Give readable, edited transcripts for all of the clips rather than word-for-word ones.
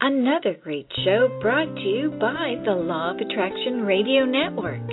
Another great show brought to you by the Law of Attraction Radio Network.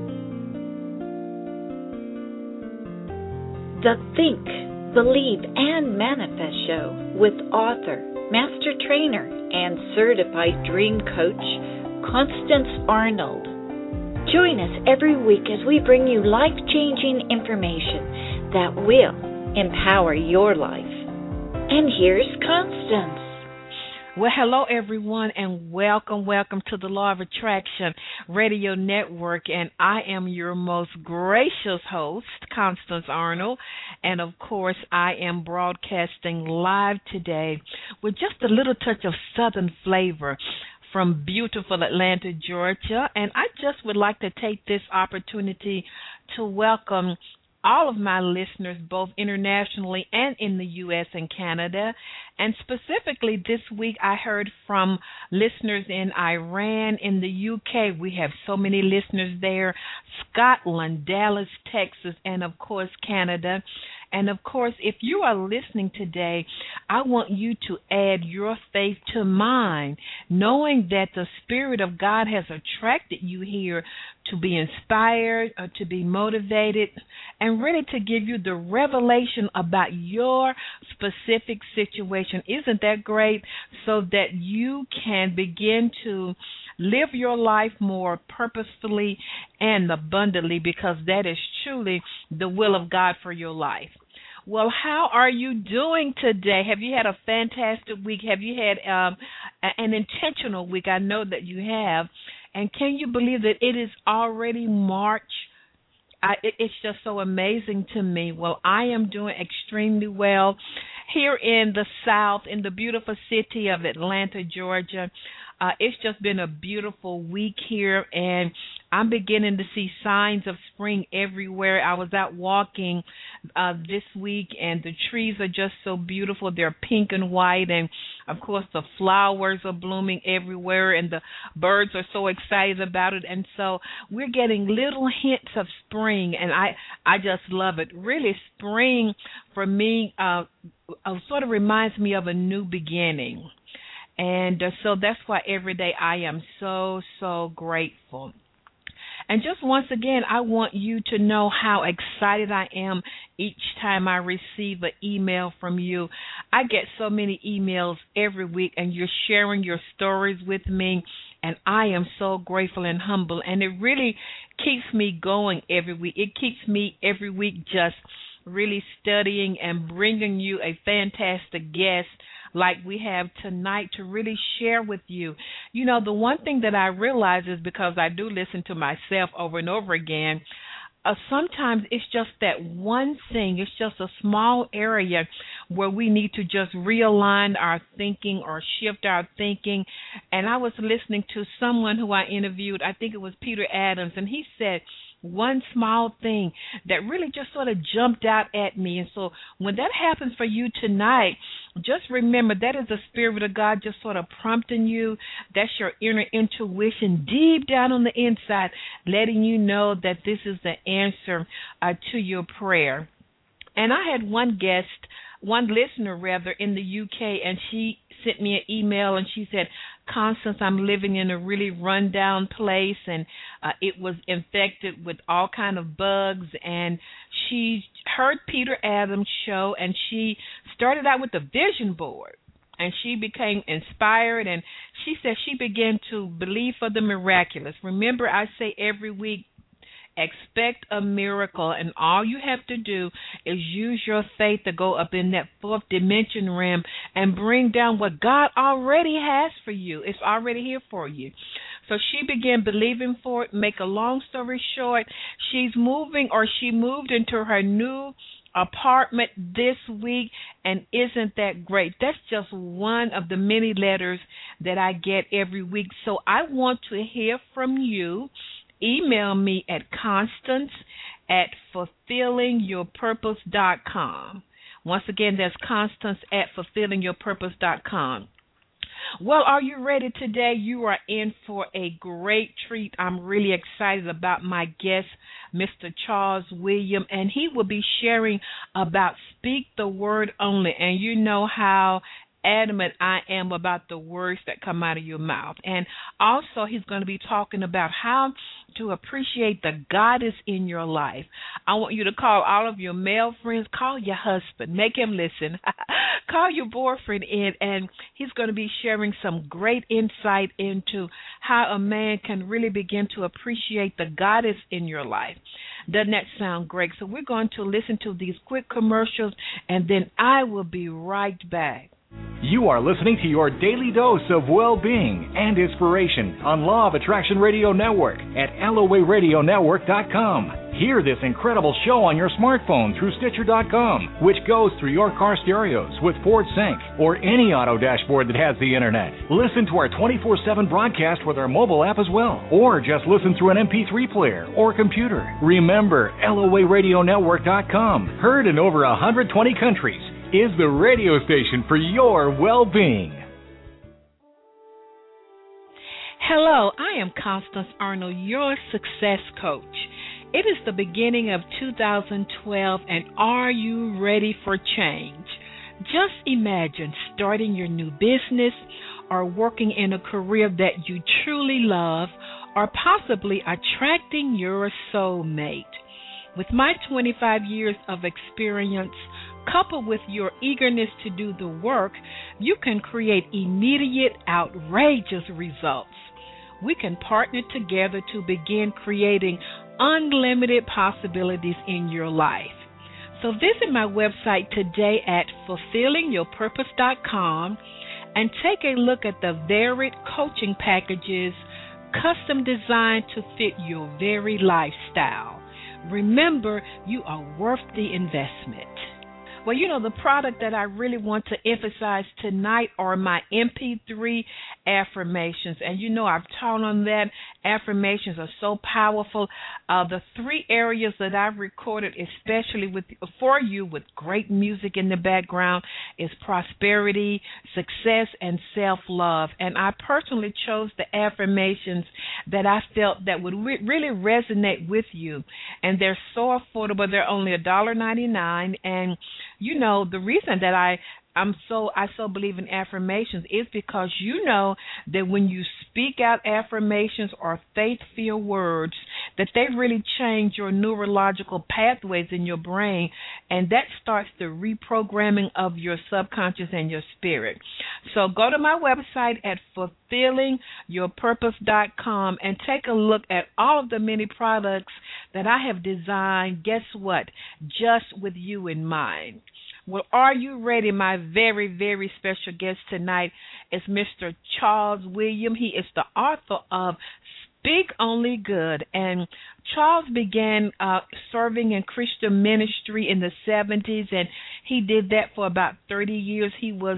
The Think, Believe, and Manifest Show with author, master trainer, and certified dream coach, Constance Arnold. Join us every week as we bring you life-changing information that will empower your life. And here's Constance. Well, hello, everyone, and welcome to the Law of Attraction Radio Network, and I am your most gracious host, Constance Arnold, and of course, I am broadcasting live today with just a little touch of Southern flavor from beautiful Atlanta, Georgia, and I just would like to take this opportunity to welcome all of my listeners, both internationally and in the U.S. and Canada. And specifically this week, I heard from listeners in Iran, in the U.K. We have so many listeners there, Scotland, Dallas, Texas, and, of course, Canada. And, of course, if you are listening today, I want you to add your faith to mine, knowing that the Spirit of God has attracted you here to be inspired, or to be motivated, and really to give you the revelation about your specific situation. Isn't that great? So that you can begin to live your life more purposefully and abundantly, because that is truly the will of God for your life. Well, how are you doing today? Have you had a fantastic week? Have you had an intentional week? I know that you have. And can you believe that it is already March? It's just so amazing to me. Well, I am doing extremely well here in the South, in the beautiful city of Atlanta, Georgia. It's just been a beautiful week here, and I'm beginning to see signs of spring everywhere. I was out walking this week, and the trees are just so beautiful. They're pink and white, and, of course, the flowers are blooming everywhere, and the birds are so excited about it. And so we're getting little hints of spring, and I just love it. Really, spring, for me, sort of reminds me of a new beginning. And so that's why every day I am so, so grateful. And just once again, I want you to know how excited I am each time I receive an email from you. I get so many emails every week, and you're sharing your stories with me, and I am so grateful and humble. And it really keeps me going every week. It keeps me every week just really studying and bringing you a fantastic guest like we have tonight to really share with you. You know, the one thing that I realize is, because I do listen to myself over and over again, sometimes it's just that one thing, it's just a small area where we need to just realign our thinking or shift our thinking. And I was listening to someone who I interviewed, I think it was Peter Adams, and he said, one small thing that really just sort of jumped out at me. And so when that happens for you tonight, just remember that is the Spirit of God just sort of prompting you. That's your inner intuition deep down on the inside, letting you know that this is the answer to your prayer. And I had one listener rather, in the UK, and she sent me an email, and she said, Constance, I'm living in a really rundown place, and it was infected with all kind of bugs, and she heard Peter Adams' show, and she started out with a vision board, and she became inspired, and she said she began to believe for the miraculous. Remember, I say every week, expect a miracle, and all you have to do is use your faith to go up in that fourth dimension realm and bring down what God already has for you. It's already here for you. So she began believing for it. Make a long story short, she moved into her new apartment this week, and isn't that great? That's just one of the many letters that I get every week. So I want to hear from you. Email me at constance@fulfillingyourpurpose.com. Once again, that's constance@fulfillingyourpurpose.com. Well, are you ready today? You are in for a great treat. I'm really excited about my guest, Mr. Charles Williams, and he will be sharing about Speak the Word Only. And you know how adamant I am about the words that come out of your mouth. And also, he's going to be talking about how to appreciate the goddess in your life. I want you to call all of your male friends, call your husband, make him listen, call your boyfriend in, and he's going to be sharing some great insight into how a man can really begin to appreciate the goddess in your life. Doesn't that sound great? So we're going to listen to these quick commercials, and then I will be right back. You are listening to your daily dose of well-being and inspiration on Law of Attraction Radio Network at LOARadionetwork.com. Hear this incredible show on your smartphone through Stitcher.com, which goes through your car stereos with Ford Sync or any auto dashboard that has the internet. Listen to our 24/7 broadcast with our mobile app as well, or just listen through an MP3 player or computer. Remember, LOARadionetwork.com, heard in over 120 countries, is the radio station for your well-being. Hello, I am Constance Arnold, your success coach. It is the beginning of 2012, and are you ready for change? Just imagine starting your new business or working in a career that you truly love, or possibly attracting your soulmate. With my 25 years of experience, coupled with your eagerness to do the work, you can create immediate, outrageous results. We can partner together to begin creating unlimited possibilities in your life. So visit my website today at fulfillingyourpurpose.com and take a look at the varied coaching packages custom designed to fit your very lifestyle. Remember, you are worth the investment. Well, you know, the product that I really want to emphasize tonight are my MP3 affirmations. And you know, I've taught on that. Affirmations are so powerful. The three areas that I've recorded, especially for you with great music in the background, is prosperity, success, and self-love. And I personally chose the affirmations that I felt that would really resonate with you. And they're so affordable. They're only $1.99. And you know, the reason that I so believe in affirmations is because you know that when you speak out affirmations or faith-filled words, that they really change your neurological pathways in your brain, and that starts the reprogramming of your subconscious and your spirit. So go to my website at fulfillingyourpurpose.com and take a look at all of the many products that I have designed, guess what, just with you in mind. Well, are you ready? My very, very special guest tonight is Mr. Charles William. He is the author of Speak Only Good. And Charles began serving in Christian ministry in the 70s, and he did that for about 30 years. He was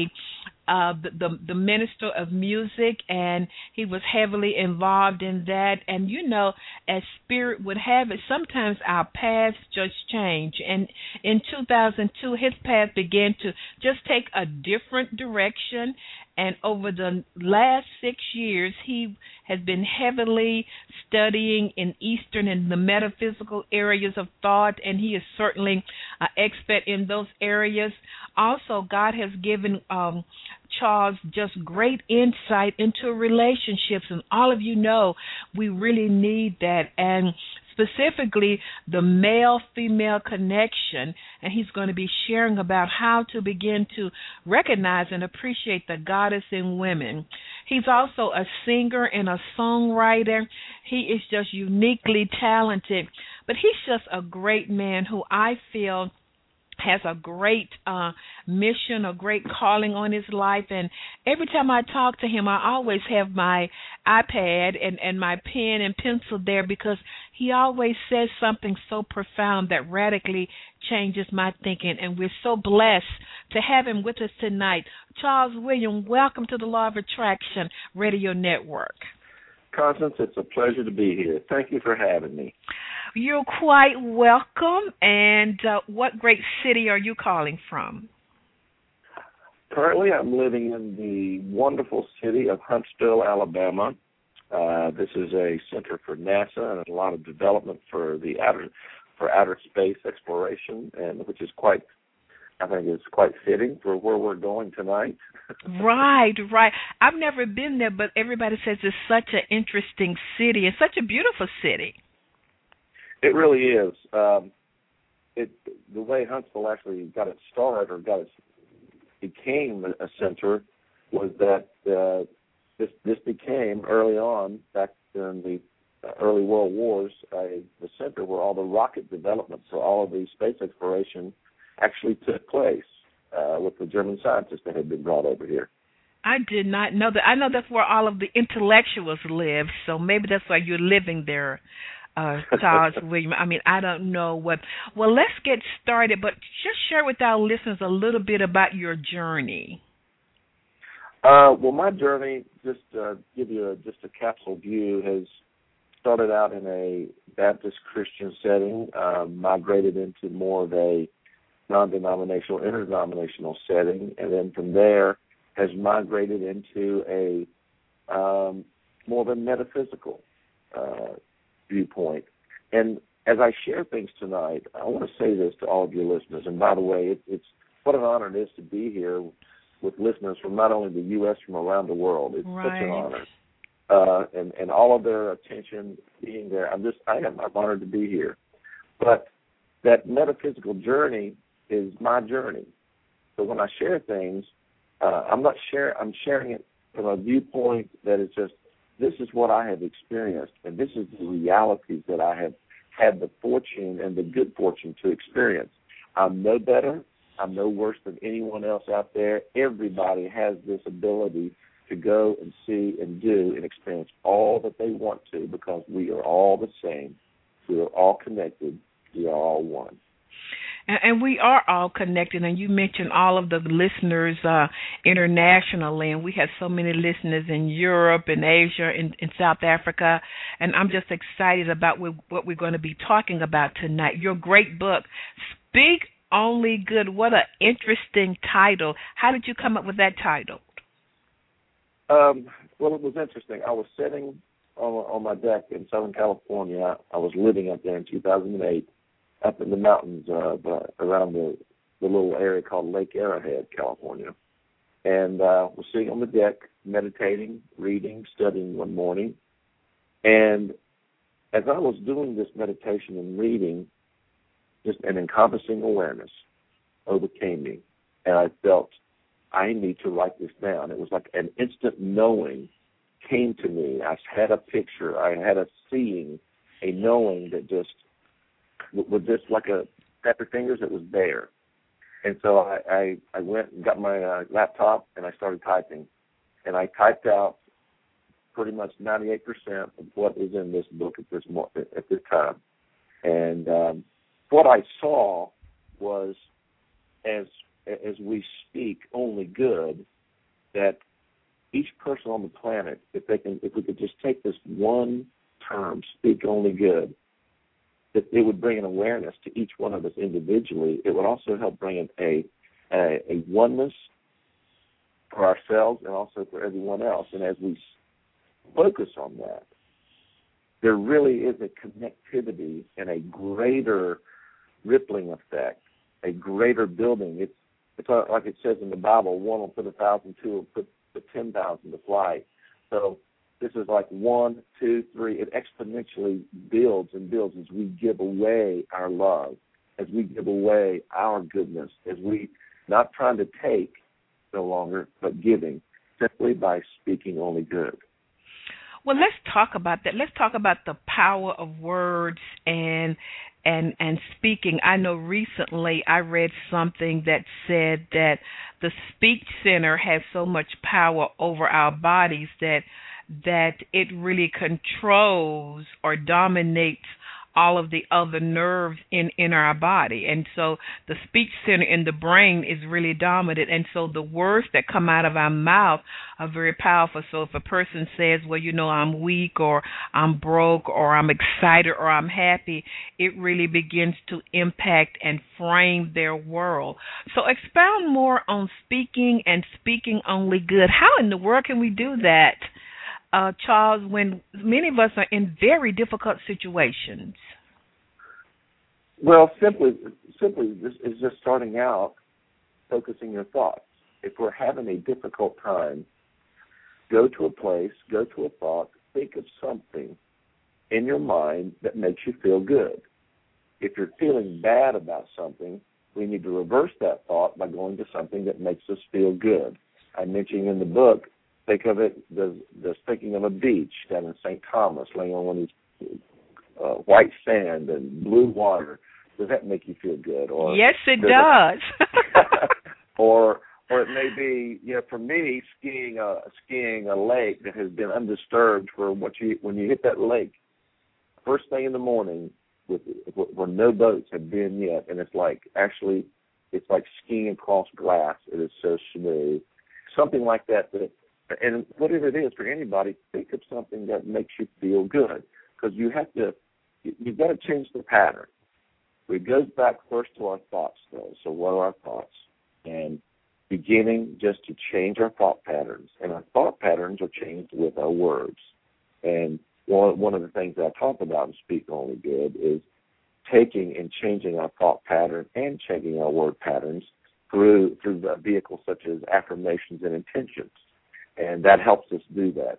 the minister of music, and he was heavily involved in that. And you know, as spirit would have it, sometimes our paths just change. And in 2002, his path began to just take a different direction. And over the last 6 years, he has been heavily studying in Eastern and the metaphysical areas of thought, and he is certainly an expert in those areas. Also, God has given Charles just great insight into relationships, and all of you know we really need that. And specifically the male-female connection, and he's going to be sharing about how to begin to recognize and appreciate the goddess in women. He's also a singer and a songwriter. He is just uniquely talented, but he's just a great man who I feel has a great mission, a great calling on his life. And every time I talk to him, I always have my iPad and my pen and pencil there, because he always says something so profound that radically changes my thinking. And we're so blessed to have him with us tonight. Charles William, welcome to the Law of Attraction Radio Network. Constance, it's a pleasure to be here. Thank you for having me. You're quite welcome. And what great city are you calling from? Currently, I'm living in the wonderful city of Huntsville, Alabama. This is a center for NASA and a lot of development for outer space exploration, and which is quite I think it's quite fitting for where we're going tonight. Right. I've never been there, but everybody says it's such an interesting city. It's such a beautiful city. It really is. The way Huntsville actually got its start, or became a center, was that this became early on, back in the early World Wars, the center where all the rocket development for all of the space exploration actually took place with the German scientists that had been brought over here. I did not know that. I know that's where all of the intellectuals live, so maybe that's why you're living there, Charles William. I mean, I don't know what. Well, let's get started, but just share with our listeners a little bit about your journey. Well, my journey, just to give you just a capsule view, has started out in a Baptist Christian setting, migrated into more of a non-denominational, interdenominational setting, and then from there has migrated into a more of a metaphysical viewpoint. And as I share things tonight, I want to say this to all of your listeners. And by the way, it's what an honor it is to be here with listeners from not only the U.S., from around the world. It's such an honor. And all of their attention being there. I'm honored to be here. But that metaphysical journey is my journey. So when I share things, I'm sharing it from a viewpoint that is just, this is what I have experienced, and this is the realities that I have had the fortune and the good fortune to experience. I'm no better. I'm no worse than anyone else out there. Everybody has this ability to go and see and do and experience all that they want to, because we are all the same. We are all connected. We are all one. And we are all connected, and you mentioned all of the listeners internationally, and we have so many listeners in Europe and Asia and in South Africa, and I'm just excited about what we're going to be talking about tonight. Your great book, Speak Only Good. What an interesting title. How did you come up with that title? Well, it was interesting. I was sitting on my deck in Southern California. I was living up there in 2008. Up in the mountains around the little area called Lake Arrowhead, California. And was sitting on the deck, meditating, reading, studying one morning. And as I was doing this meditation and reading, just an encompassing awareness overcame me. And I felt, I need to write this down. It was like an instant knowing came to me. I had a picture. I had a seeing, a knowing that just with just like a snap your fingers, it was there. And so I went and got my laptop and I started typing. And I typed out pretty much 98% of what is in this book at this time. And what I saw was, as we speak only good, that each person on the planet, if we could just take this one term, speak only good, that it would bring an awareness to each one of us individually. It would also help bring a oneness for ourselves and also for everyone else. And as we focus on that, there really is a connectivity and a greater rippling effect, a greater building. It's like it says in the Bible, one will put 1,000, two will put 10,000 to flight. So this is like 1, 2, 3. It exponentially builds and builds as we give away our love, as we give away our goodness, as we not trying to take no longer, but giving, simply by speaking only good. Well, let's talk about that. Let's talk about the power of words and speaking. I know recently I read something that said that the speech center has so much power over our bodies that it really controls or dominates all of the other nerves in our body. And so the speech center in the brain is really dominant. And so the words that come out of our mouth are very powerful. So if a person says, well, I'm weak, or I'm broke, or I'm excited, or I'm happy, it really begins to impact and frame their world. So expound more on speaking and speaking only good. How in the world can we do that, Charles, when many of us are in very difficult situations? Well, simply, this is just starting out focusing your thoughts. If we're having a difficult time, go to a place, go to a thought, think of something in your mind that makes you feel good. If you're feeling bad about something, we need to reverse that thought by going to something that makes us feel good. I mentioned in the book, think of it as thinking of a beach down in St. Thomas, laying on one of these white sand and blue water. Does that make you feel good? Or yes, it does. or it may be, for me, skiing a lake that has been undisturbed for when you hit that lake, first thing in the morning, where no boats have been yet, and it's like skiing across glass. It is so smooth. Something like that. And whatever it is for anybody, think of something that makes you feel good, because you've got to change the pattern. It goes back first to our thoughts, though. So what are our thoughts? And beginning just to change our thought patterns. And our thought patterns are changed with our words. And one of the things that I talk about in Speak Only Good is taking and changing our thought pattern and changing our word patterns through vehicles such as affirmations and intentions. And that helps us do that.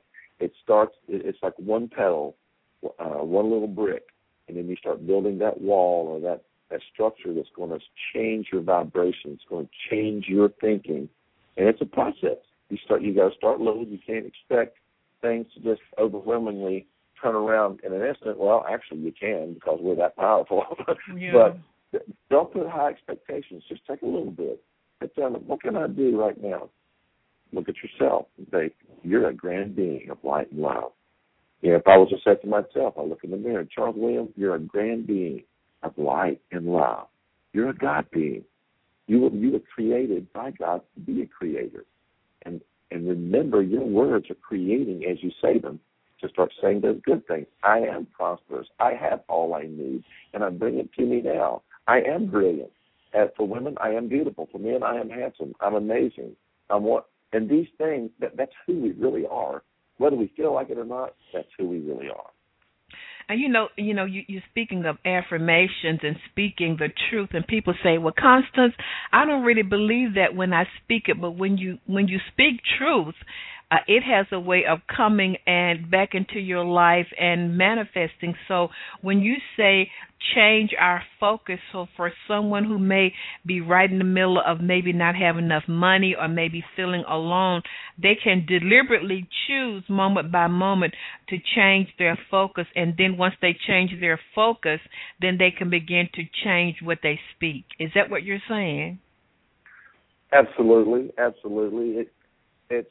It's like one petal, one little brick, and then you start building that wall or that structure that's going to change your vibration. It's going to change your thinking. And it's a process. You got to start low. You can't expect things to just overwhelmingly turn around in an instant. Well, actually you can, because we're that powerful. Yeah. But don't put high expectations. Just take a little bit. Sit down. What can I do right now? Look at yourself and say, you're a grand being of light and love. If I was to say to myself, I look in the mirror, Charles Williams, you're a grand being of light and love. You're a God being. You were created by God to be a creator. And remember, your words are creating as you say them. To start saying those good things. I am prosperous. I have all I need, and I bring it to me now. I am brilliant. For women, I am beautiful. For men, I am handsome. I'm amazing. And these things, that's who we really are. Whether we feel like it or not, that's who we really are. And you're speaking of affirmations and speaking the truth, and people say, well, Constance, I don't really believe that when I speak it, but when you speak truth, it has a way of coming and back into your life and manifesting. So when you say change our focus, so for someone who may be right in the middle of maybe not having enough money or maybe feeling alone, they can deliberately choose moment by moment to change their focus. And then once they change their focus, then they can begin to change what they speak. Is that what you're saying? Absolutely. It's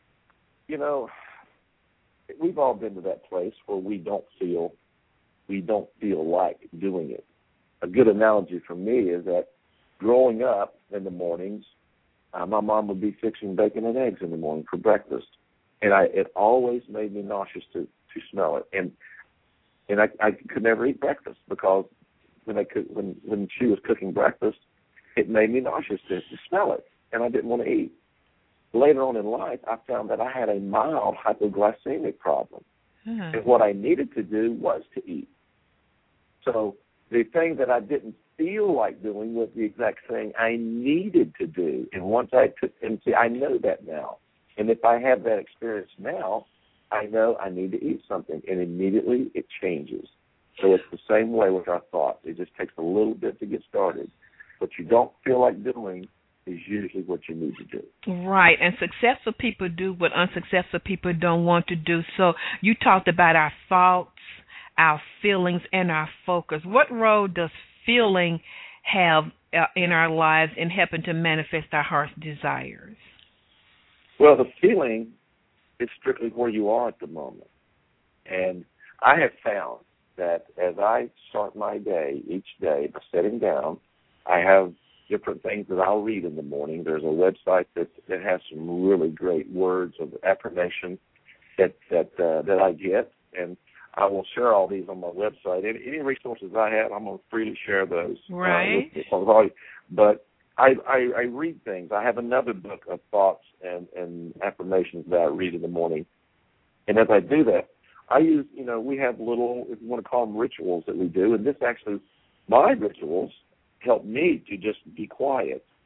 we've all been to that place where we don't feel like doing it. A good analogy for me is that growing up in the mornings, my mom would be fixing bacon and eggs in the morning for breakfast, and it always made me nauseous to smell it, and I could never eat breakfast because when she was cooking breakfast, it made me nauseous to smell it, and I didn't want to eat. Later on in life, I found that I had a mild hypoglycemic problem. And what I needed to do was to eat. So the thing that I didn't feel like doing was the exact thing I needed to do. And once I know that now. And if I have that experience now, I know I need to eat something. And immediately it changes. So it's the same way with our thoughts. It just takes a little bit to get started. What you don't feel like doing is usually what you need to do. Right, and successful people do what unsuccessful people don't want to do. So you talked about our thoughts, our feelings, and our focus. What role does feeling have in our lives in helping to manifest our heart's desires? Well, the feeling is strictly where you are at the moment. And I have found that as I start my day, each day, by sitting down, I have different things that I'll read in the morning. There's a website that has some really great words of affirmation that I get, and I will share all these on my website. Any resources I have, I'm going to freely share those. Right. But I read things. I have another book of thoughts and affirmations that I read in the morning, and as I do that, I use, we have little, if you want to call them rituals that we do, and this actually, my rituals help me to just be quiet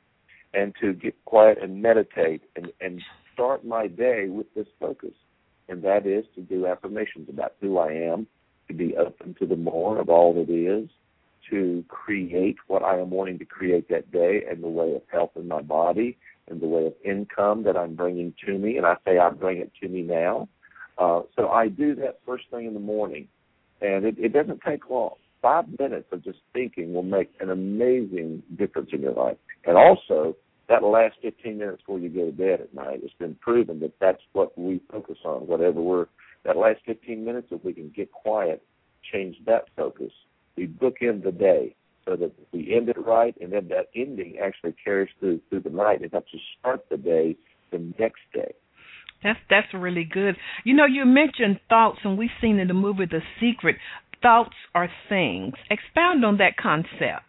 and to get quiet and meditate and start my day with this focus, and that is to do affirmations about who I am, to be open to the more of all that is, to create what I am wanting to create that day in the way of health in my body, in the way of income that I'm bringing to me, and I say I bring it to me now. So I do that first thing in the morning, and it doesn't take long. 5 minutes of just thinking will make an amazing difference in your life. And also, that last 15 minutes before you go to bed at night, it's been proven that that's what we focus on. That last 15 minutes, if we can get quiet, change that focus, we bookend the day so that we end it right, and then that ending actually carries through the night. It helps us start the day the next day. That's really good. You know, you mentioned thoughts, and we've seen in the movie The Secret, thoughts are things. Expound on that concept.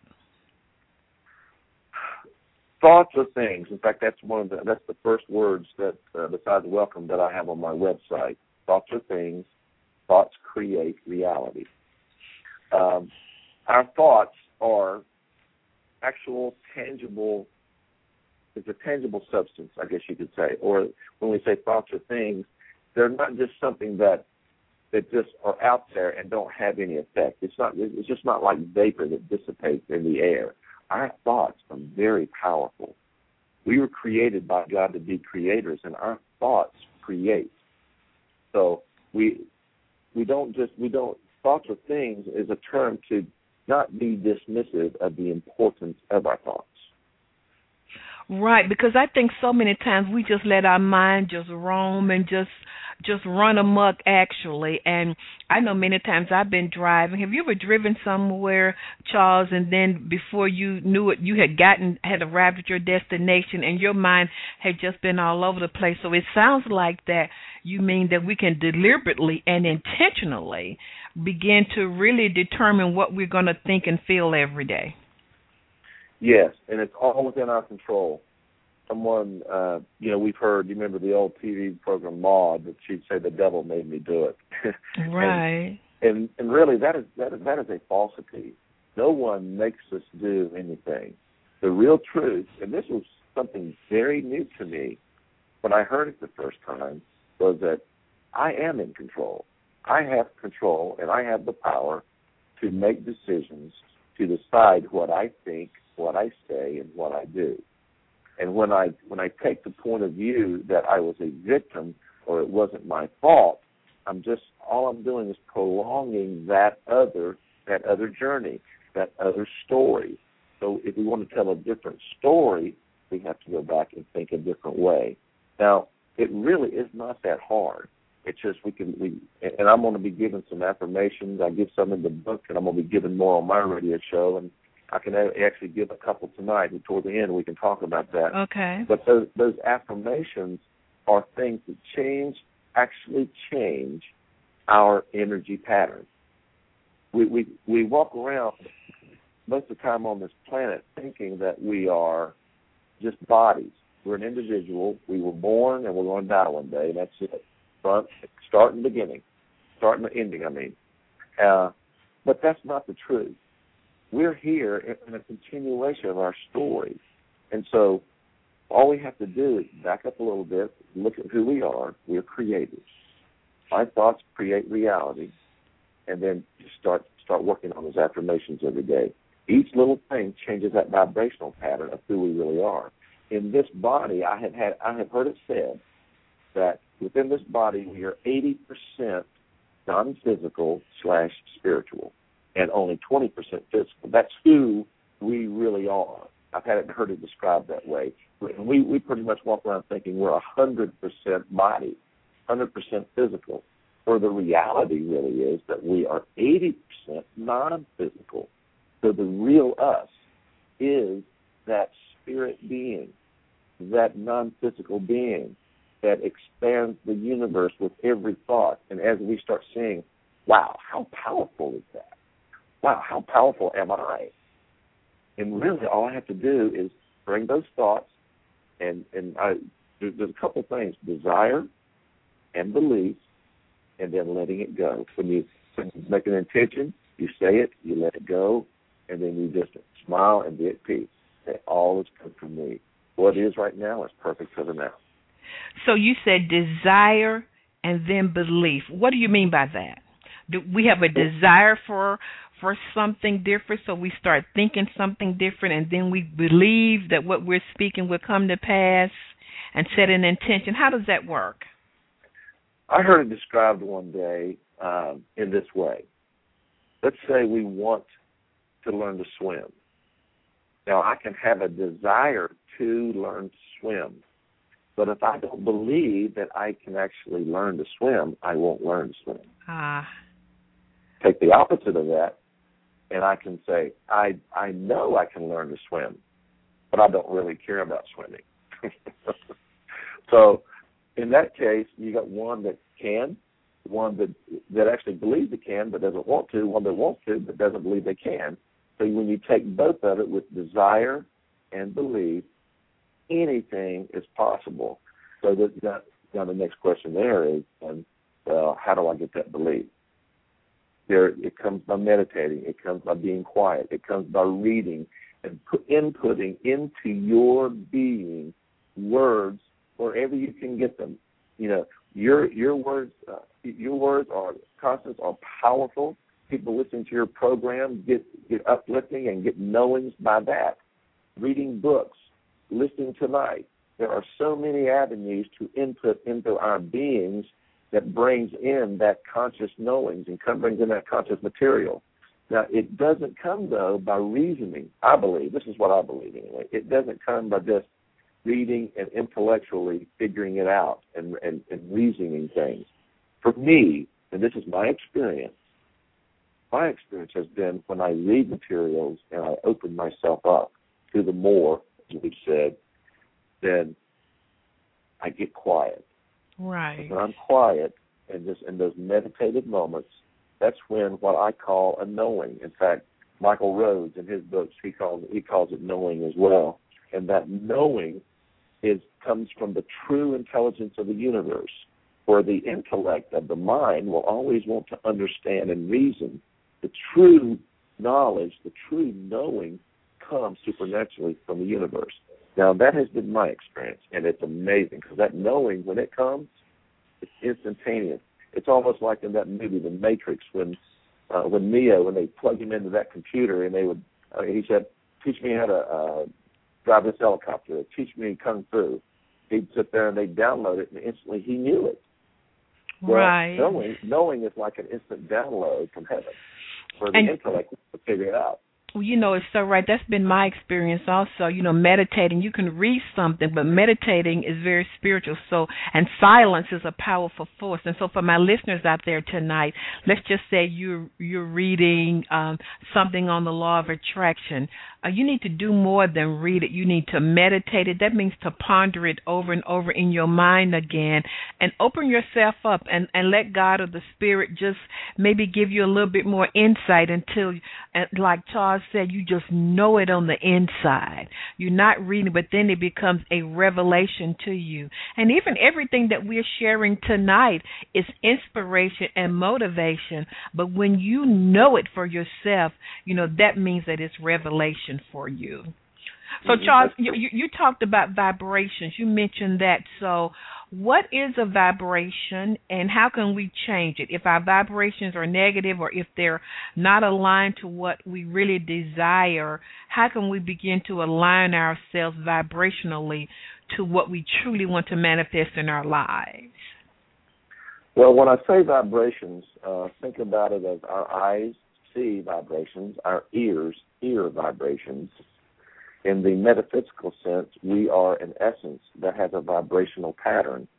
Thoughts are things. In fact, that's the first words that besides welcome that I have on my website. Thoughts are things. Thoughts create reality. Our thoughts are actual tangible. It's a tangible substance, I guess you could say. Or when we say thoughts are things, they're not just something that just are out there and don't have any effect. It's just not like vapor that dissipates in the air. Our thoughts are very powerful. We were created by God to be creators, and our thoughts create. So thoughts are things is a term to not be dismissive of the importance of our thoughts. Right, because I think so many times we just let our mind just roam and just run amok, actually. And I know many times I've been driving. Have you ever driven somewhere, Charles, and then before you knew it, you had arrived at your destination and your mind had just been all over the place? So it sounds like that you mean that we can deliberately and intentionally begin to really determine what we're going to think and feel every day. Yes, and it's all within our control. Someone, we've heard, you remember the old TV program Maude, that she'd say, the devil made me do it. Right. and really, that is a falsity. No one makes us do anything. The real truth, and this was something very new to me when I heard it the first time, was that I am in control. I have control, and I have the power to make decisions, to decide what I think, what I say, and what I do. And when I take the point of view that I was a victim or it wasn't my fault, all I'm doing is prolonging that other journey, that other story. So if we want to tell a different story, we have to go back and think a different way. Now, it really is not that hard. It's just and I'm going to be giving some affirmations. I give some in the book, and I'm going to be giving more on my radio show, and I can actually give a couple tonight, and toward the end we can talk about that. Okay. But those affirmations are things that actually change our energy pattern. We walk around most of the time on this planet thinking that we are just bodies. We're an individual. We were born and we're going to die one day, and that's it. Start and beginning. Start and ending, I mean. But that's not the truth. We're here in a continuation of our story. And so all we have to do is back up a little bit, look at who we are. We're creators. Our thoughts create reality, and then start working on those affirmations every day. Each little thing changes that vibrational pattern of who we really are. In this body, I have heard it said that within this body we are 80% non-physical / spiritual, and only 20% physical. That's who we really are. I've heard it described that way. We pretty much walk around thinking we're 100% body, 100% physical, where the reality really is that we are 80% non-physical. So the real us is that spirit being, that non-physical being that expands the universe with every thought. And as we start seeing, wow, how powerful is that? Wow, how powerful am I? And really all I have to do is bring those thoughts, and there's a couple things, desire and belief, and then letting it go. When you make an intention, you say it, you let it go, and then you just smile and be at peace. Say, all is good for me. what is right now is perfect for the now. So you said desire and then belief. What do you mean by that? Do we have a desire for something different, so we start thinking something different, and then we believe that what we're speaking will come to pass and set an intention? How does that work? I heard it described one day in this way. Let's say we want to learn to swim. Now, I can have a desire to learn to swim, but if I don't believe that I can actually learn to swim, I won't learn to swim. Take the opposite of that, and I can say, I know I can learn to swim, but I don't really care about swimming. So in that case, you got one that can, one that actually believes it can but doesn't want to, one that wants to but doesn't believe they can. So when you take both of it with desire and belief, anything is possible. So now the next question there is, well, how do I get that belief? It comes by meditating. It comes by being quiet. It comes by reading and inputting into your being words wherever you can get them. You know, your words are, Constance, are powerful. People listening to your program get uplifting and get knowings by that. Reading books, listening tonight. There are so many avenues to input into our beings that brings in that conscious knowings and brings in that conscious material. Now, it doesn't come, though, by reasoning, I believe. This is what I believe, anyway. It doesn't come by just reading and intellectually figuring it out and reasoning things. For me, and this is my experience has been when I read materials and I open myself up to the more, as we've said, then I get quiet. Right. When I'm quiet and in those meditative moments, that's when what I call a knowing. In fact, Michael Rhodes in his books, he calls it knowing as well. And that knowing comes from the true intelligence of the universe, where the intellect of the mind will always want to understand and reason. The true knowledge, the true knowing comes supernaturally from the universe. Now, that has been my experience, and it's amazing, because that knowing, when it comes, it's instantaneous. It's almost like in that movie, The Matrix, when Neo, when they plug him into that computer, and he said, teach me how to drive this helicopter, teach me Kung Fu. He'd sit there, and they'd download it, and instantly he knew it. Well, right. Knowing is like an instant download from heaven, where the intellect will figure it out. Well, you know, it's so right. That's been my experience also. You know, meditating, you can read something, but meditating is very spiritual. So, and silence is a powerful force. And so for my listeners out there tonight, let's just say you're reading something on the law of attraction. You need to do more than read it. You need to meditate it. That means to ponder it over and over in your mind again, and open yourself up and let God or the Spirit just maybe give you a little bit more insight until, like Charles said, you just know it on the inside. You're not reading, but then it becomes a revelation to you. And even everything that we're sharing tonight is inspiration and motivation. But when you know it for yourself, you know, that means that it's revelation for you. So, Charles, you talked about vibrations. You mentioned that. So what is a vibration, and how can we change it? If our vibrations are negative, or if they're not aligned to what we really desire, how can we begin to align ourselves vibrationally to what we truly want to manifest in our lives? Well, when I say vibrations, think about it as our eyes see vibrations, our ears hear vibrations. In the metaphysical sense, we are an essence that has a vibrational pattern.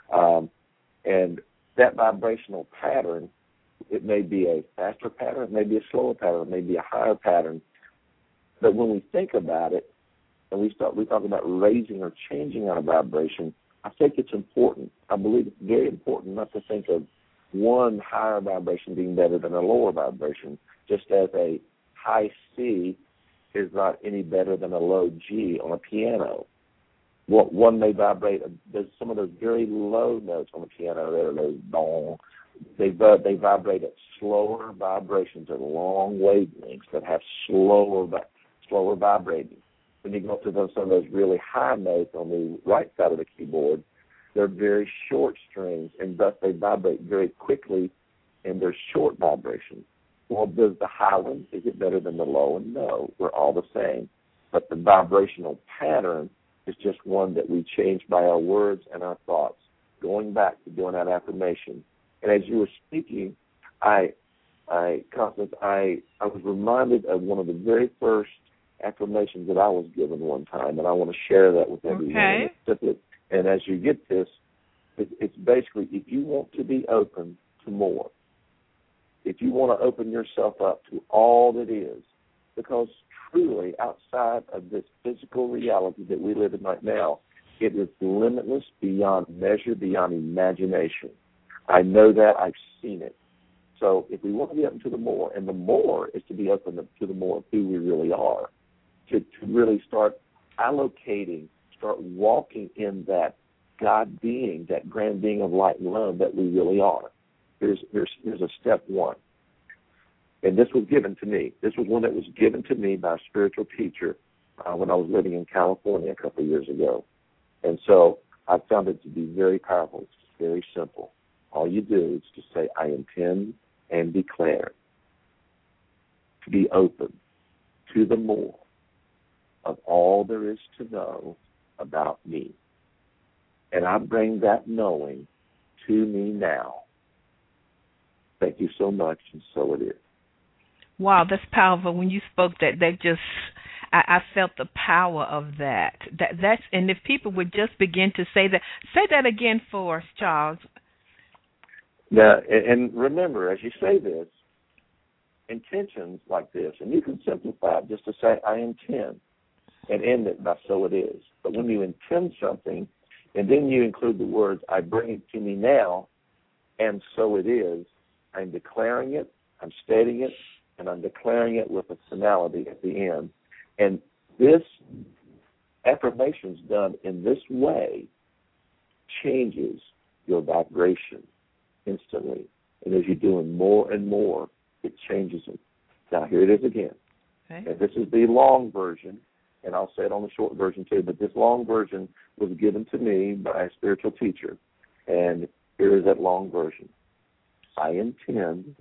And that vibrational pattern, it may be a faster pattern, it may be a slower pattern, it may be a higher pattern. But when we think about it, and we talk about raising or changing our vibration, I think it's important. I believe it's very important not to think of one higher vibration being better than a lower vibration, just as a high C is not any better than a low G on a piano. One may vibrate, there's some of those very low notes on the piano that are those dong. They vibrate at slower vibrations at long wavelengths that have slower vibrating. when you go up to some of those really high notes on the right side of the keyboard, they're very short strings, and thus they vibrate very quickly, and they're short vibrations. Well, does the high one, is it better than the low one? No, we're all the same. But the vibrational pattern is just one that we change by our words and our thoughts, going back to doing that affirmation. And as you were speaking, Constance, I was reminded of one of the very first affirmations that I was given one time, and I want to share that with everyone. Okay. And as you get this, it's basically, if you want to be open to more, if you want to open yourself up to all that is, because truly outside of this physical reality that we live in right now, it is limitless beyond measure, beyond imagination. I know that. I've seen it. So if we want to be open to the more, and the more is to be open to the more of who we really are, to really start allocating, start walking in that God being, that grand being of light and love that we really are. Here's a step one. And this was given to me. This was one that was given to me by a spiritual teacher when I was living in California a couple of years ago. And so I found it to be very powerful. It's very simple. All you do is to say, I intend and declare to be open to the more of all there is to know about me. And I bring that knowing to me now. Thank you so much, and so it is. Wow, that's powerful. When you spoke that just, I felt the power of that. That's, and if people would just begin to say that again for us, Charles. Now, and remember, as you say this, intentions like this, and you can simplify it just to say, I intend, and end it by so it is. But when you intend something, and then you include the words, I bring it to me now, and so it is, I'm declaring it, I'm stating it, and I'm declaring it with a finality at the end. And this affirmation's done in this way changes your vibration instantly. And as you're doing more and more, it changes it. Now, here it is again. Okay. And this is the long version, and I'll say it on the short version too, but this long version was given to me by a spiritual teacher. And here is that long version. I intend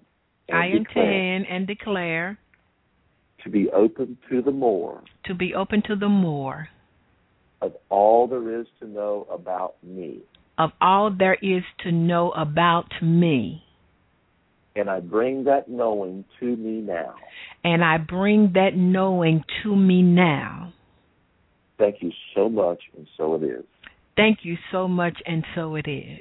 and declare to be open to the more. To be open to the more. Of all there is to know about me. Of all there is to know about me. And I bring that knowing to me now. And I bring that knowing to me now. Thank you so much, and so it is. Thank you so much, and so it is.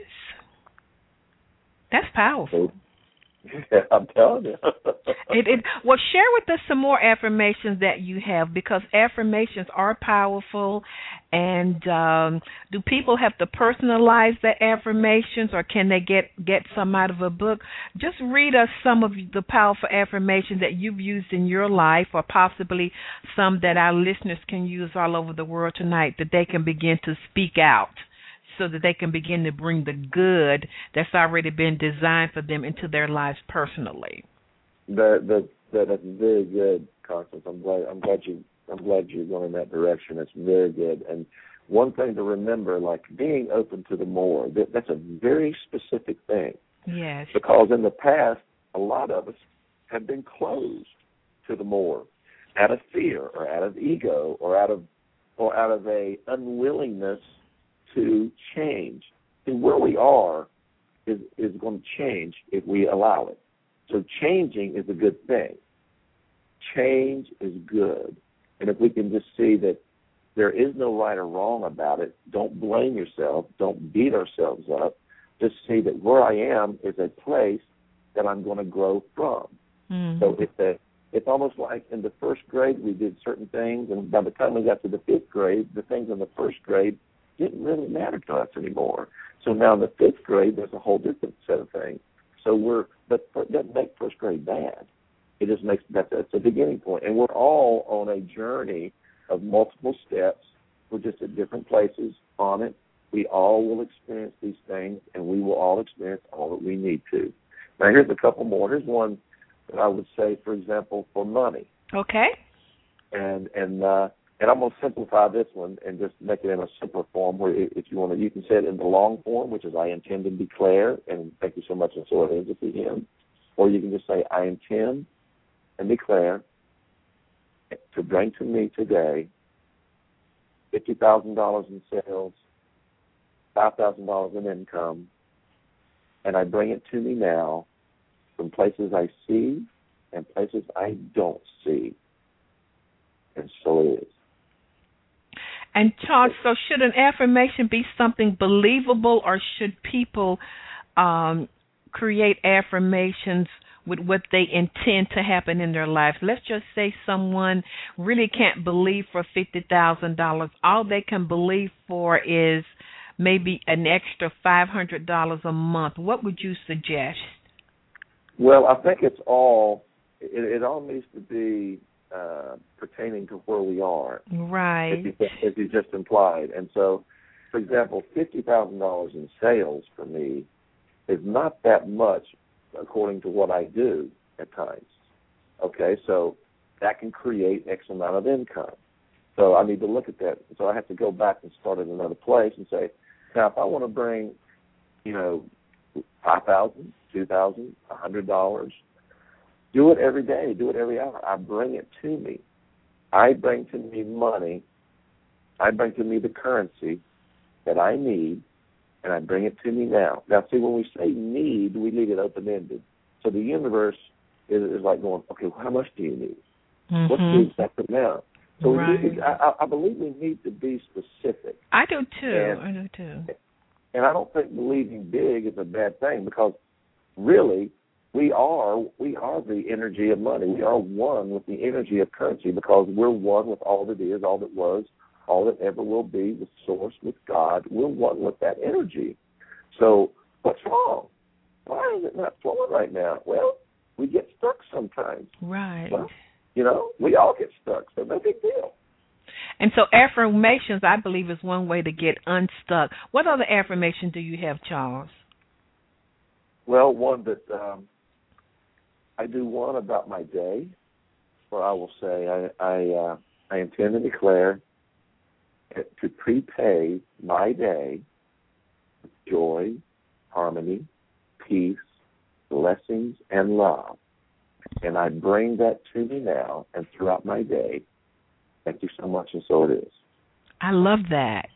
That's powerful. Yeah, I'm telling you. Well, share with us some more affirmations that you have, because affirmations are powerful. And do people have to personalize their affirmations, or can they get some out of a book? Just read us some of the powerful affirmations that you've used in your life, or possibly some that our listeners can use all over the world tonight, that they can begin to speak out, so that they can begin to bring the good that's already been designed for them into their lives personally. That's very good, Constance. I'm glad you're going in that direction. It's very good. And one thing to remember, like being open to the more, that's a very specific thing. Yes. Because in the past, a lot of us have been closed to the more, out of fear, or out of ego, or out of a unwillingness to change. And where we are is going to change if we allow it. So changing is a good thing. Change is good. And if we can just see that there is no right or wrong about it, don't blame yourself, don't beat ourselves up. Just see that where I am is a place that I'm going to grow from. Mm-hmm. So it's almost like in the first grade we did certain things, and by the time we got to the fifth grade, the things in the first grade didn't really matter to us anymore. So now in the fifth grade, there's a whole different set of things. So but it doesn't make first grade bad. It just makes that's a beginning point. And we're all on a journey of multiple steps. We're just at different places on it. We all will experience these things, and we will all experience all that we need to. Now, here's a couple more. Here's one that I would say, for example, for money. Okay. And And I'm going to simplify this one and just make it in a simpler form where if you want to, you can say it in the long form, which is I intend and declare, and thank you so much, and so it is at the end. Or you can just say I intend and declare to bring to me today $50,000 in sales, $5,000 in income, and I bring it to me now from places I see and places I don't see. And so it is. And Charles, so should an affirmation be something believable, or should people create affirmations with what they intend to happen in their lives? Let's just say someone really can't believe for $50,000. All they can believe for is maybe an extra $500 a month. What would you suggest? Well, I think it all needs to be pertaining to where we are. Right. As you just implied. And so, for example, $50,000 in sales for me is not that much according to what I do at times. Okay, so that can create X amount of income. So I need to look at that. So I have to go back and start at another place and say, now if I want to bring, $5,000, $2,000, $100, do it every day, do it every hour. I bring it to me. I bring to me money. I bring to me the currency that I need, and I bring it to me now. Now, see, when we say need, we leave it open-ended. So the universe is like going, okay, well, how much do you need? Mm-hmm. What's the exact amount? So right. I believe we need to be specific. I do too. And I don't think believing big is a bad thing, because really we are the energy of money. We are one with the energy of currency, because we're one with all that is, all that was, all that ever will be, with Source, with God. We're one with that energy. So what's wrong? Why is it not flowing right now? Well, we get stuck sometimes. Right. Well, we all get stuck, so no big deal. And so affirmations, I believe, is one way to get unstuck. What other affirmation do you have, Charles? Well, one that I do one about my day, where I will say I intend to declare to prepay my day with joy, harmony, peace, blessings, and love. And I bring that to me now and throughout my day. Thank you so much, and so it is. I love that.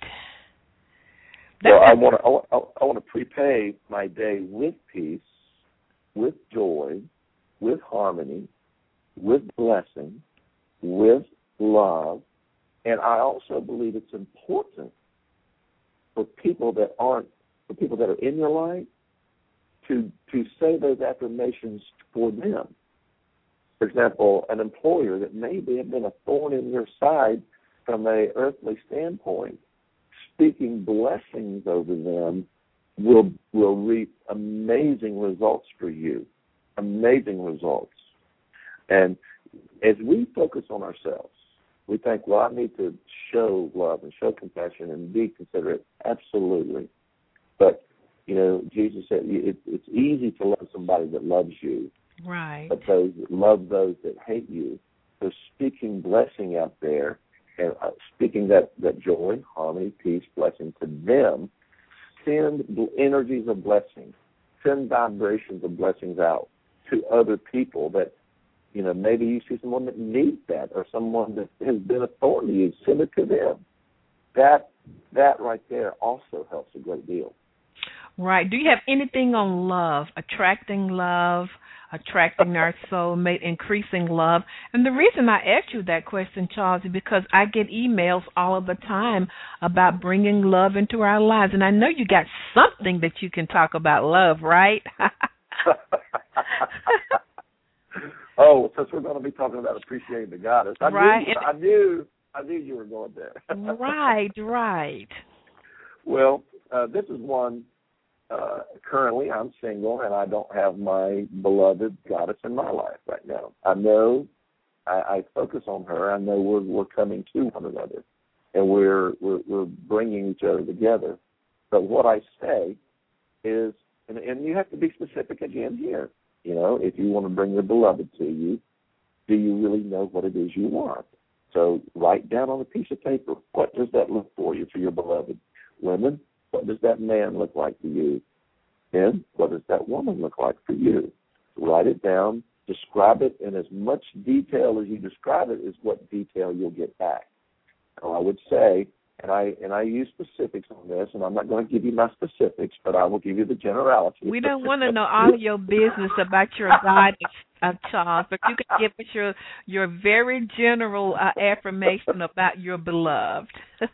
So I want to prepay my day with peace, with joy, with harmony, with blessing, with love, and I also believe it's important for people that are in your life to say those affirmations for them. For example, an employer that maybe have been a thorn in your side from an earthly standpoint, speaking blessings over them will reap amazing results for you, amazing results. And as we focus on ourselves, we think, well, I need to show love and show compassion and be considerate. Absolutely. But, Jesus said it's easy to love somebody that loves you. Right. But those that love those that hate you. So speaking blessing out there and speaking that joy, harmony, peace, blessing to them, send energies of blessing, send vibrations of blessings out to other people that, maybe you see someone that needs that, or someone that has been a thorn to you, send it to them. That right there also helps a great deal. Right. Do you have anything on love, attracting our soulmate, increasing love? And the reason I asked you that question, Charles, is because I get emails all of the time about bringing love into our lives. And I know you got something that you can talk about love, right? Oh, since we're going to be talking about appreciating the goddess, I knew you were going there. Right. Well, this is one. Currently, I'm single, and I don't have my beloved goddess in my life right now. I know I focus on her. I know we're coming to one another, and we're bringing each other together. But what I say is, and you have to be specific again here. If you want to bring your beloved to you, do you really know what it is you want? So write down on a piece of paper, what does that look for you, for your beloved? Women, what does that man look like to you? Men, what does that woman look like for you? Write it down, describe it in as much detail as you describe it is what detail you'll get back. So I would say, and I use specifics on this, and I'm not going to give you my specifics, but I will give you the generality. We don't want to know all of your business about your goddess, Charles, but you can give us your very general affirmation about your beloved.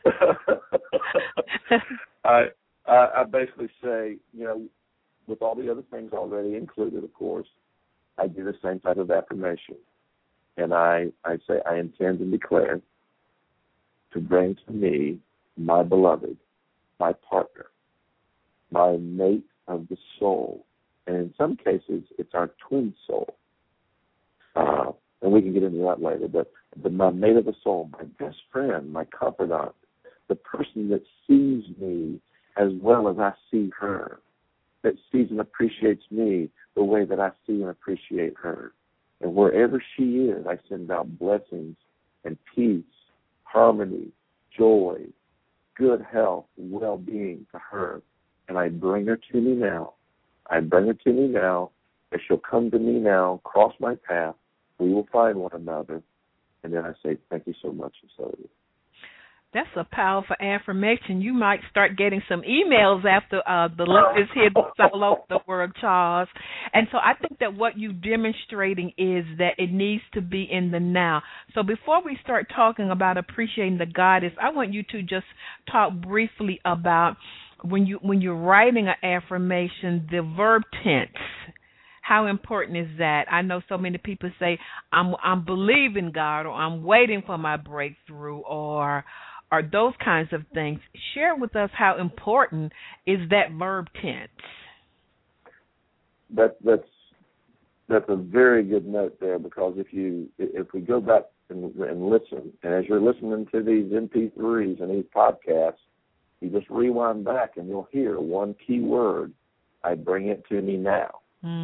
I basically say, with all the other things already included, of course, I do the same type of affirmation. And I say, I intend and declare to bring to me my beloved, my partner, my mate of the soul. And in some cases, it's our twin soul. And we can get into that later. But my mate of the soul, my best friend, my confidant, the person that sees me as well as I see her, that sees and appreciates me the way that I see and appreciate her. And wherever she is, I send out blessings and peace, harmony, joy, good health, well-being to her. And I bring her to me now. As she'll come to me now, cross my path, we will find one another. And then I say, thank you so much, and so do you. That's a powerful affirmation. You might start getting some emails after the love is here all over the world, Charles. And so I think that what you're demonstrating is that it needs to be in the now. So before we start talking about appreciating the goddess, I want you to just talk briefly about when you're writing an affirmation, the verb tense. How important is that? I know so many people say, I'm believing God, or I'm waiting for my breakthrough, or those kinds of things. Share with us how important is that verb tense. That's a very good note there, because if we go back and listen, and as you're listening to these MP3s and these podcasts, you just rewind back and you'll hear one key word: I bring it to me now.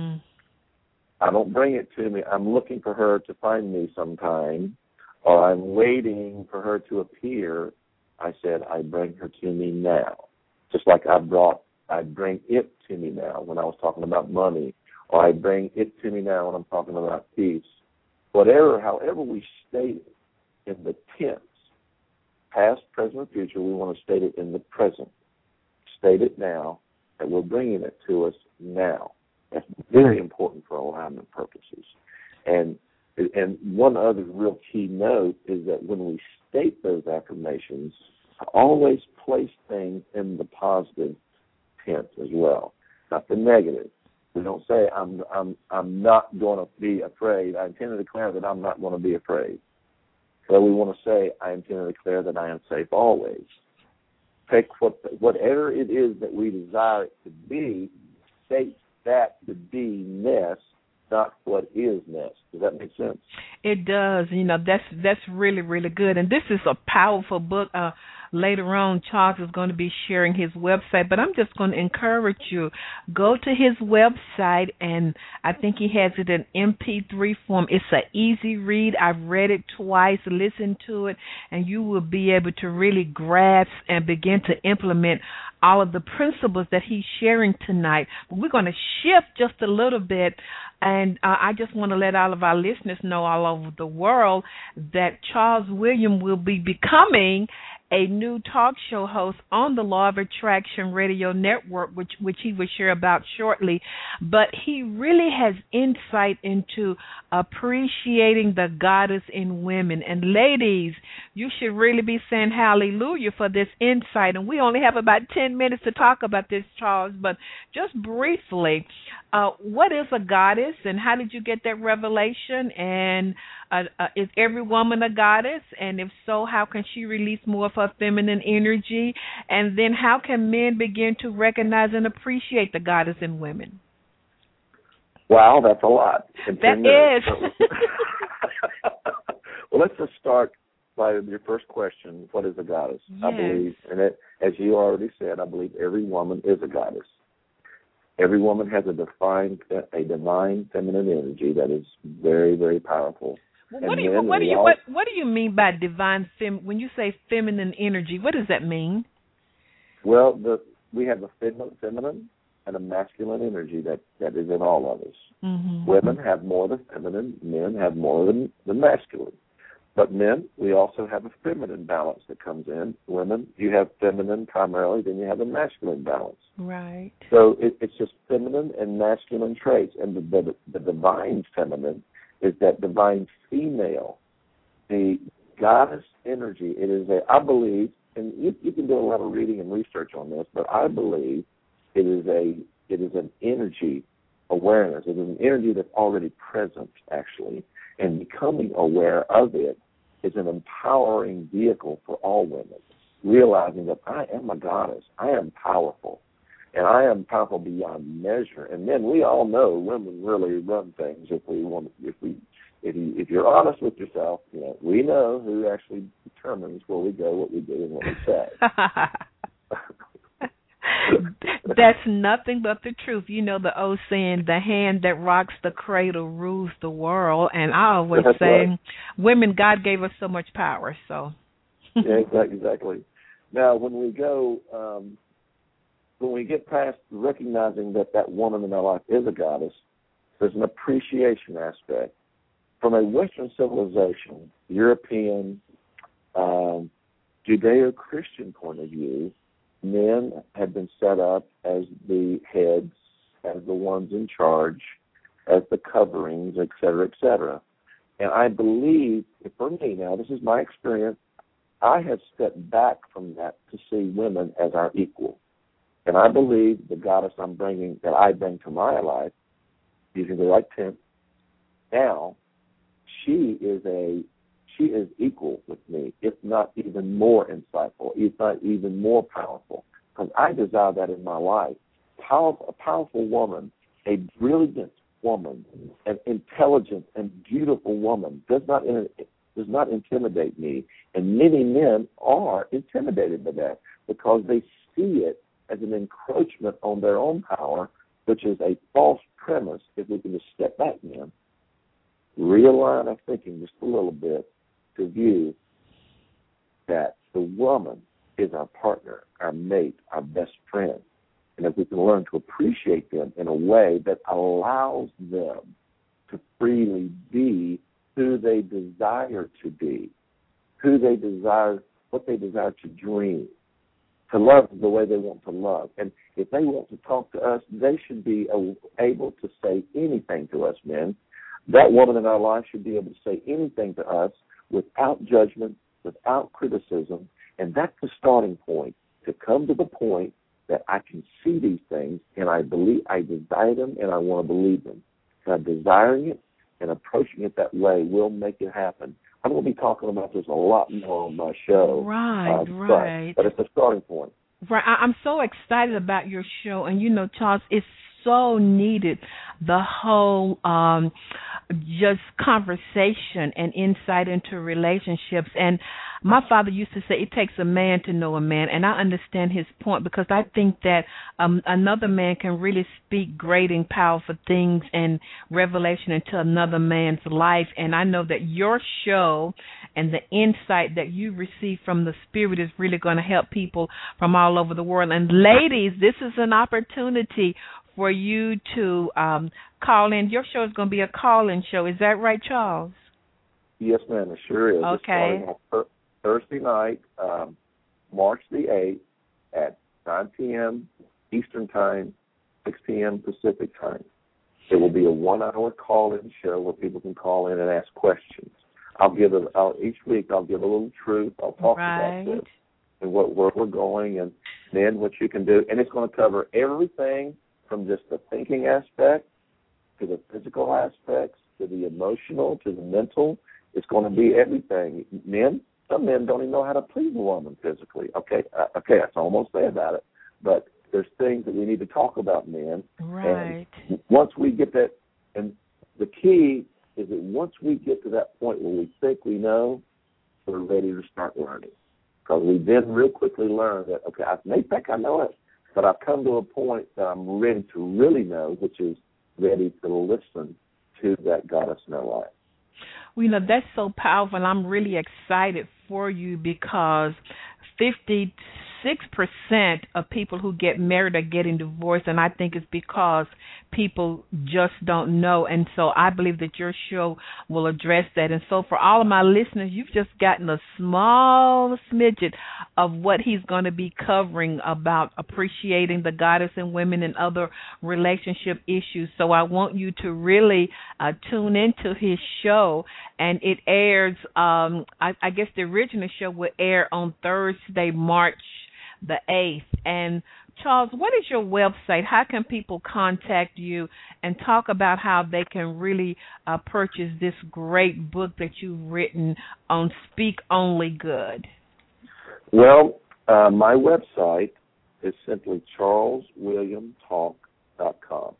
I don't bring it to me. I'm looking for her to find me sometime, or I'm waiting for her to appear. I said, I bring her to me now. Just like I bring it to me now when I was talking about money, or I bring it to me now when I'm talking about peace. However we state it in the tense, past, present, or future, we want to state it in the present. State it now, and we're bringing it to us now. That's very important for alignment purposes. And one other real key note is that when we state those affirmations, always place things in the positive tense as well, not the negative. We don't say I'm not going to be afraid. I intend to declare that I'm not going to be afraid. So we want to say I intend to declare that I am safe always. Take whatever it is that we desire it to be, state that to be ness, not what is ness. Does that make sense? It does. That's really, really good. And this is a powerful book. Later on, Charles is going to be sharing his website, but I'm just going to encourage you, go to his website, and I think he has it in MP3 form. It's an easy read. I've read it twice, listened to it, and you will be able to really grasp and begin to implement all of the principles that he's sharing tonight. But we're going to shift just a little bit, and I just want to let all of our listeners know all over the world that Charles William will be becoming a new talk show host on the Law of Attraction Radio Network, which he will share about shortly. But he really has insight into appreciating the goddess in women. And ladies, you should really be saying hallelujah for this insight. And we only have about 10 minutes to talk about this, Charles, but just briefly, what is a goddess and how did you get that revelation? And is every woman a goddess? And if so, how can she release more of her feminine energy? And then how can men begin to recognize and appreciate the goddess in women? Wow, that's a lot. That is. Well, let's just start by your first question. What is a goddess? Yes. I believe, and as you already said, I believe every woman is a goddess. Every woman has a divine feminine energy that is very, very powerful. What do you mean by divine when you say feminine energy? What does that mean? Well, we have a feminine and a masculine energy that is in all of us. Mm-hmm. Women have more of the feminine, men have more of the masculine. But men, we also have a feminine balance that comes in. Women, you have feminine primarily, then you have a masculine balance. Right. So it's just feminine and masculine traits. And the divine feminine is that divine female, the goddess energy. It is I believe, and you can do a lot of reading and research on this, but I believe it is an energy awareness. It is an energy that's already present, actually, and becoming aware of it is an empowering vehicle for all women, realizing that I am a goddess, I am powerful, and I am powerful beyond measure. And then we all know women really run things. If you're honest with yourself, we know who actually determines where we go, what we do, and what we say. That's nothing but the truth. You know the old saying, the hand that rocks the cradle rules the world. And I always That's say, right. Women, God gave us so much power. So. Yeah, exactly. Now, when we get past recognizing that woman in our life is a goddess, there's an appreciation aspect. From a Western civilization, European, Judeo-Christian point of view, men have been set up as the heads, as the ones in charge, as the coverings, et cetera, et cetera. And I believe, for me now, this is my experience, I have stepped back from that to see women as our equal. And I believe the goddess that I bring to my life, using the right tense, now, she is equal with me, if not even more insightful, if not even more powerful, because I desire that in my life. A powerful woman, a brilliant woman, an intelligent and beautiful woman does not intimidate me, and many men are intimidated by that because they see it as an encroachment on their own power, which is a false premise. If we can just step back, men, realign our thinking just a little bit to view that the woman is our partner, our mate, our best friend. And if we can learn to appreciate them in a way that allows them to freely be who they desire to be, what they desire to dream, to love the way they want to love. And if they want to talk to us, they should be able to say anything to us, men. That woman in our life should be able to say anything to us without judgment, without criticism, and that's the starting point, to come to the point that I can see these things and I desire them and I want to believe them. And desiring it and approaching it that way will make it happen. I'm going to be talking about this a lot more on my show. Right. But it's a starting point. Right. I'm so excited about your show. And, Charles, it's so needed, the whole just conversation and insight into relationships. And my father used to say it takes a man to know a man, and I understand his point because I think that another man can really speak great and powerful things and revelation into another man's life. And I know that your show and the insight that you receive from the Spirit is really going to help people from all over the world. And ladies, this is an opportunity for you to call in. Your show is going to be a call-in show. Is that right, Charles? Yes, ma'am. It sure is. Okay. It's starting on Thursday night, March the 8th at 9 p.m. Eastern Time, 6 p.m. Pacific Time. It will be a 1-hour call-in show where people can call in and ask questions. Each week I'll give a little truth. I'll talk about this and where we're going and then what you can do. And it's going to cover everything from just the thinking aspect to the physical aspects to the emotional to the mental. It's going to be everything. Some men don't even know how to please a woman physically. Okay, that's almost there about it. But there's things that we need to talk about, men. Right. And once we get that, and the key is that once we get to that point where we think we know, we're ready to start learning. Because we then real quickly learn that, okay, I may think I know it, but I've come to a point that I'm ready to really know, which is ready to listen to that goddess in our life. Well, that's so powerful, and I'm really excited for you because 56% of people who get married are getting divorced, and I think it's because people just don't know. And so I believe that your show will address that. And so for all of my listeners, you've just gotten a small smidget of what he's going to be covering about appreciating the goddess in women and other relationship issues. So I want you to really tune into his show, and it airs, I guess the original show will air on Thursday, March the 8th. And Charles, what is your website? How can people contact you and talk about how they can really purchase this great book that you've written on Speak Only Good? Well, my website is simply charleswilliamtalk.com.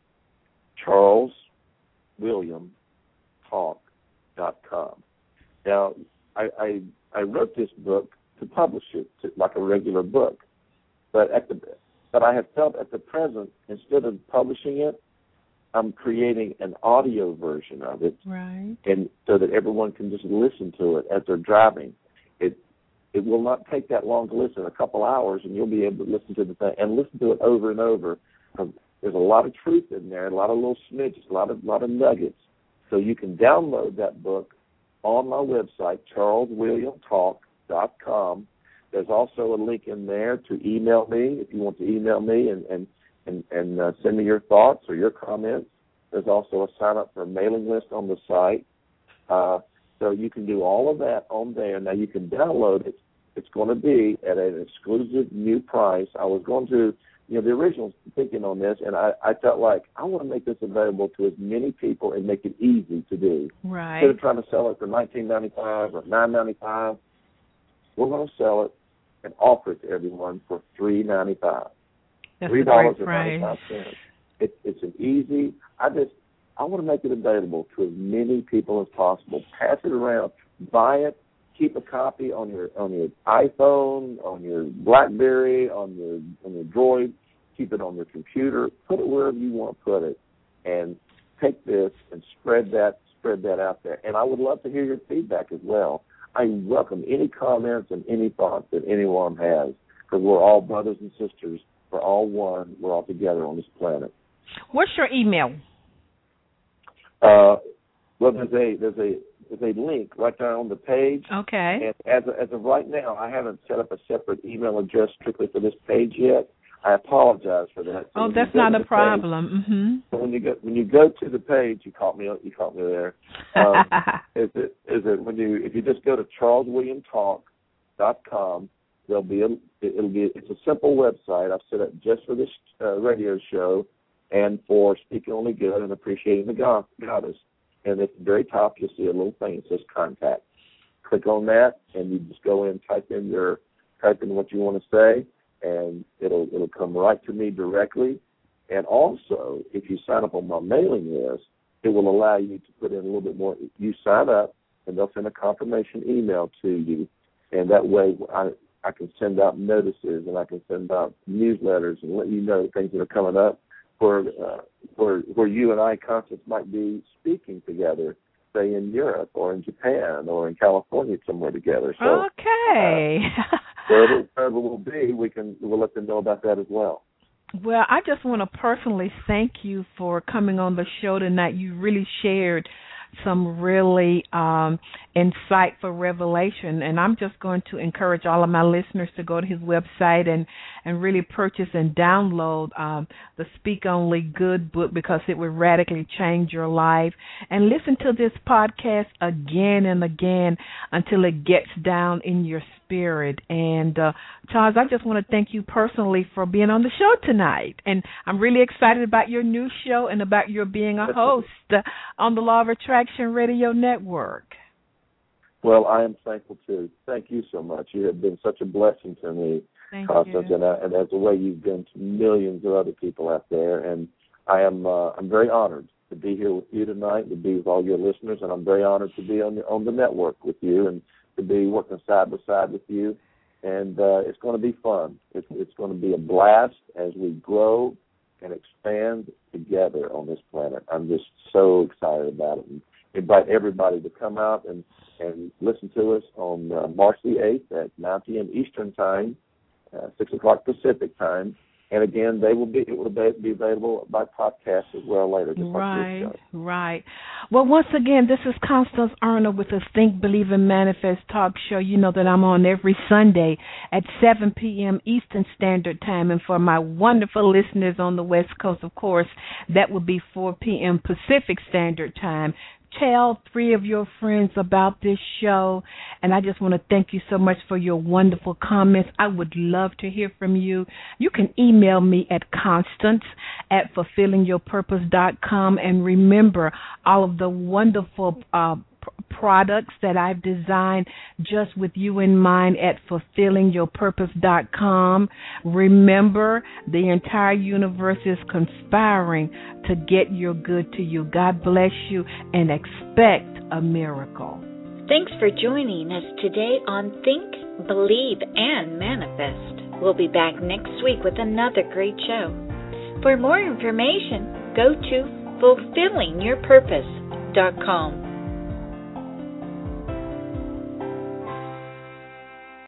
charleswilliamtalk.com. Now, I wrote this book to publish it like a regular book, but I have felt at the present, instead of publishing it, I'm creating an audio version of it, right? And so that everyone can just listen to it as they're driving. It will not take that long to listen, a couple hours, and you'll be able to listen to the thing and listen to it over and over. There's a lot of truth in there, a lot of little smidges, a lot of nuggets. So you can download that book on my website, charleswilliamtalk.com. There's also a link in there to email me if you want to email me and send me your thoughts or your comments. There's also a sign up for a mailing list on the site. So you can do all of that on there. Now you can download it. It's going to be at an exclusive new price. I was going to, the original thinking on this, and I felt like I want to make this available to as many people and make it easy to do. Right. Instead of trying to sell it for $19.95 or $9.95, we're going to sell it and offer it to everyone for $3.95. That's $3.95. It's an easy. I want to make it available to as many people as possible. Pass it around. Buy it. Keep a copy on your iPhone, on your BlackBerry, on your Droid. Keep it on your computer. Put it wherever you want to put it, and take this and spread that out there. And I would love to hear your feedback as well. I welcome any comments and any thoughts that anyone has, because we're all brothers and sisters. We're all one. We're all together on this planet. What's your email? Well, there's a link right there on the page. Okay. And as of right now, I haven't set up a separate email address strictly for this page yet. I apologize for that. So that's not a problem. Mm-hmm. So when you go to the page, you caught me there. If you just go to charleswilliamtalk.com, it's a simple website I've set up just for this radio show and for Speaking Only Good and Appreciating the Goddess. And at the very top, you'll see a little thing that says Contact. Click on that, and you just go in, type in what you want to say, and it'll come right to me directly. And also, if you sign up on my mailing list, it will allow you to put in a little bit more. You sign up, and they'll send a confirmation email to you, and that way I can send out notices and I can send out newsletters and let you know things that are coming up where you and I, Constance, might be speaking together, say in Europe or in Japan or in California somewhere together. So, okay. Wherever we'll be, we'll let them know about that as well. Well, I just want to personally thank you for coming on the show tonight. You really shared some really insightful revelation, and I'm just going to encourage all of my listeners to go to his website and really purchase and download the Speak Only Good book, because it will radically change your life. And listen to this podcast again and again until it gets down in your spirit. And Charles, I just want to thank you personally for being on the show tonight, and I'm really excited about your new show and about your being a host on the Law of Attraction Radio Network. Well, I am thankful too. Thank you so much. You have been such a blessing to me, Constance, and that's the way you've been to millions of other people out there. And I'm very honored to be here with you tonight, to be with all your listeners, and I'm very honored to be on the network with you and to be working side by side with you. And it's going to be fun. It's going to be a blast as we grow and expand together on this planet. I'm just so excited about it. invite everybody to come out and listen to us on March the 8th at 9 p.m. Eastern Time, 6 o'clock Pacific Time. And again, it will be available by podcast as well later. Right. Well, once again, this is Constance Arnold with the Think, Believe, and Manifest Talk Show. You know that I'm on every Sunday at 7 p.m. Eastern Standard Time. And for my wonderful listeners on the West Coast, of course, that would be 4 p.m. Pacific Standard Time. Tell 3 of your friends about this show, and I just want to thank you so much for your wonderful comments. I would love to hear from you. You can email me at constance@fulfillingyourpurpose.com, and remember all of the wonderful products that I've designed just with you in mind at fulfillingyourpurpose.com. Remember, the entire universe is conspiring to get your good to you. God bless you, and expect a miracle. Thanks for joining us today on Think, Believe, and Manifest. We'll be back next week with another great show. For more information, go to fulfillingyourpurpose.com.